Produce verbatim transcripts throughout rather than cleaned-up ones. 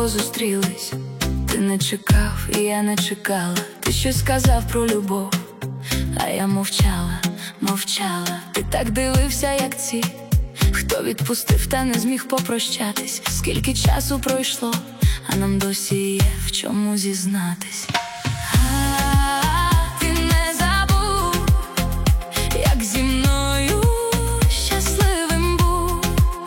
випадково зустрілись. Ти не чекав, і я не чекала. Ти щось сказав про любов, а я мовчала, мовчала. Ти так дивився, як ці, хто відпустив та не зміг попрощатись. Скільки часу пройшло, а нам досі є в чому зізнатись. А ти не забув, як зі мною щасливим був.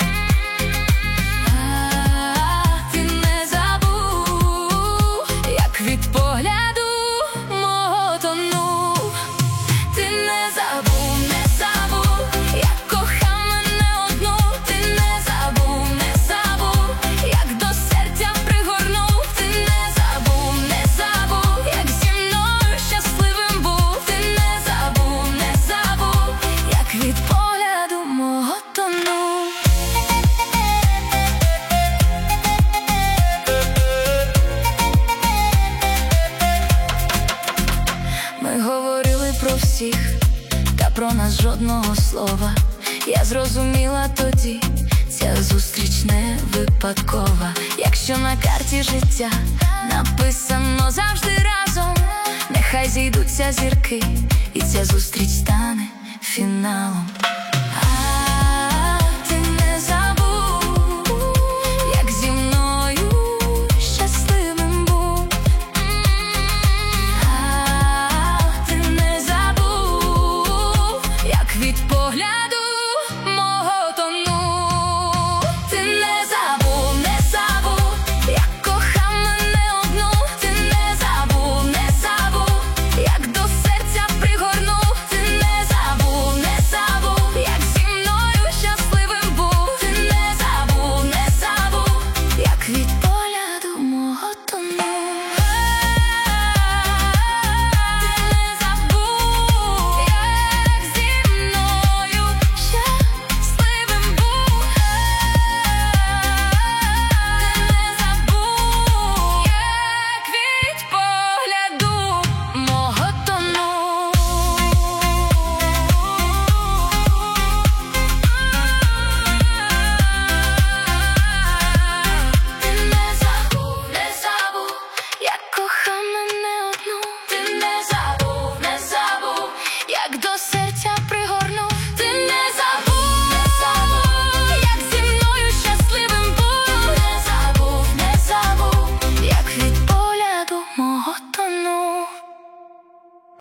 А ти не забув, як від погляду мого тонув. Ти не забув, не забув, як кохав мене одну. Ти не забув, не забув, як до серця пригорнув. Ти не забув, не забув, як зі мною щасливим був. Ти не забув, не забув, як від погляду мого тонув. Ми говорили про всіх, та про нас жодного слова. Я зрозуміла тоді, ця зустріч не випадкова. Якщо на карті життя написано завжди разом, нехай зійдуться зірки, і ця зустріч стане фіналом.